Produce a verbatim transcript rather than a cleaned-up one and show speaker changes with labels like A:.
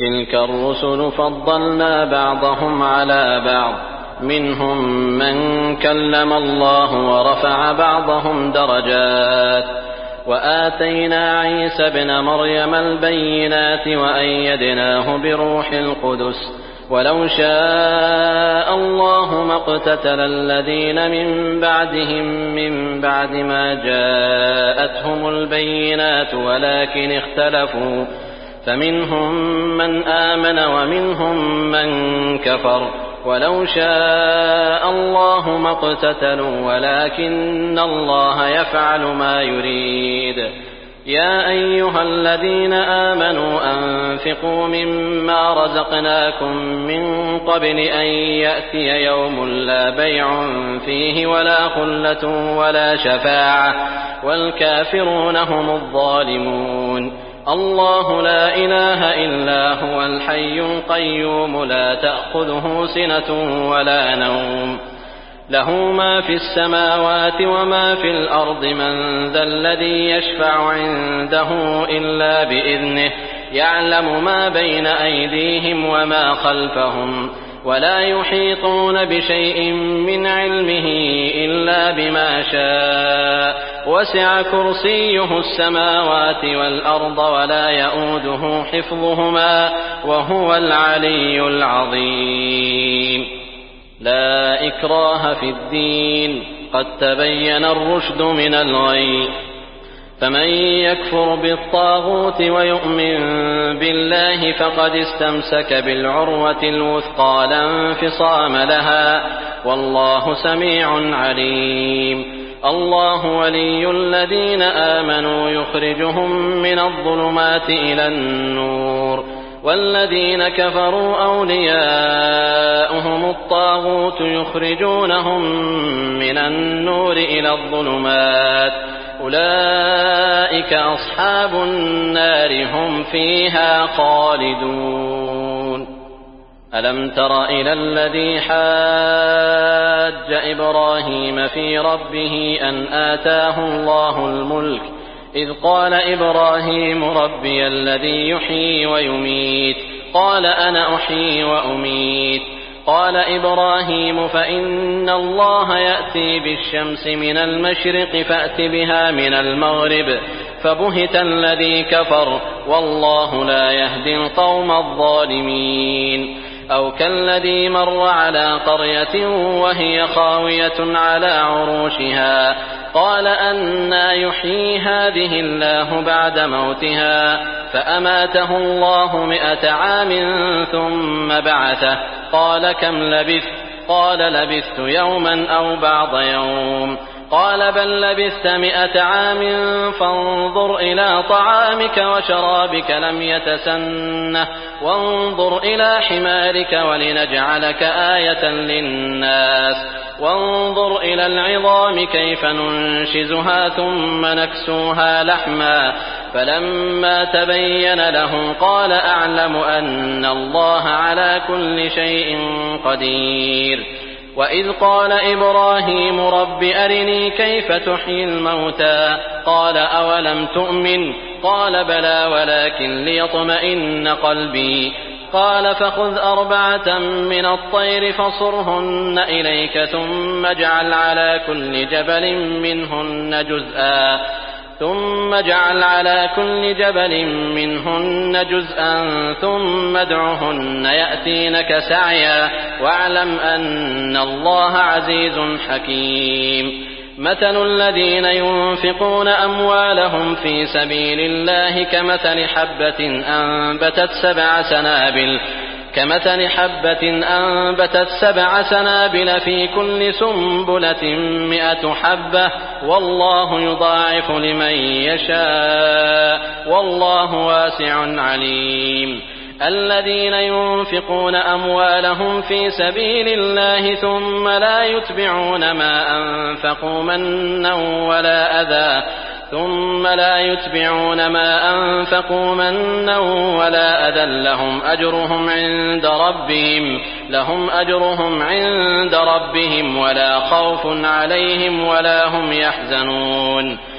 A: تلك الرسل فضلنا بعضهم على بعض منهم من كلم الله ورفع بعضهم درجات وآتينا عيسى ابن مريم البينات وأيدناه بروح القدس ولو شاء الله ما اقتتل الذين من بعدهم من بعد ما جاءتهم البينات ولكن اختلفوا فمنهم من آمن ومنهم من كفر ولو شاء الله ما اقتتلوا ولكن الله يفعل ما يريد. يا أيها الذين آمنوا أنفقوا مما رزقناكم من قبل أن يأتي يوم لا بيع فيه ولا خلة ولا شفاعة والكافرون هم الظالمون. الله لا إله إلا هو الحي القيوم لا تأخذه سنة ولا نوم له ما في السماوات وما في الأرض من ذا الذي يشفع عنده إلا بإذنه يعلم ما بين أيديهم وما خلفهم ولا يحيطون بشيء من علمه إلا بما شاء وسع كرسيه السماوات والأرض ولا يؤوده حفظهما وهو العلي العظيم. لا إكراه في الدين قد تبين الرشد من الغي فمن يكفر بالطاغوت ويؤمن بالله فقد استمسك بالعروة الوثقى لا انفصام لها والله سميع عليم. الله ولي الذين آمنوا يخرجهم من الظلمات إلى النور والذين كفروا أولياؤهم الطاغوت يخرجونهم من النور إلى الظلمات أولئك أصحاب النار هم فيها خالدون. ألم تر إلى الذي حاج إبراهيم في ربه أن آتاه الله الملك إذ قال إبراهيم ربي الذي يحيي ويميت قال أنا أحيي وأميت قال إبراهيم فإن الله يأتي بالشمس من المشرق فأت بها من المغرب فبهت الذي كفر والله لا يهدي القوم الظالمين. أو كالذي مر على قرية وهي خاوية على عروشها قال أنى يحيي هذه الله بعد موتها فأماته الله مئة عام ثم بعثه قال كم لبثت قال لبثت يوما أو بعض يوم قال بل لبثت مئة عام فانظر إلى طعامك وشرابك لم يتسنه وانظر إلى حمارك ولنجعلك آية للناس وانظر إلى العظام كيف ننشزها ثم نكسوها لحما فلما تبين له قال أعلم أن الله على كل شيء قدير. وإذ قال إبراهيم رب أرني كيف تحيي الموتى قال أولم تؤمن قال بلى ولكن ليطمئن قلبي قال فخذ أربعة من الطير فصرهن إليك ثم اجعل على كل جبل منهن جزءا ثم اجعل على كل جبل منهن جزءا ثم ادعهن يأتينك سعيا واعلم أن الله عزيز حكيم. مثل الذين ينفقون أموالهم في سبيل الله كمثل حبة أنبتت سبع سنابل كمثل حبة أنبتت سبع سنابل في كل سنبلة مئة حبة والله يضاعف لمن يشاء والله واسع عليم. الذين ينفقون أموالهم في سبيل الله ثم لا يتبعون ما أنفقوا منا ولا أذى ثم لا يتبعون ما أنفقوا منا ولا أذى لهم أجرهم عند ربهم لهم أجرهم عند ربهم ولا خوف عليهم ولا هم يحزنون.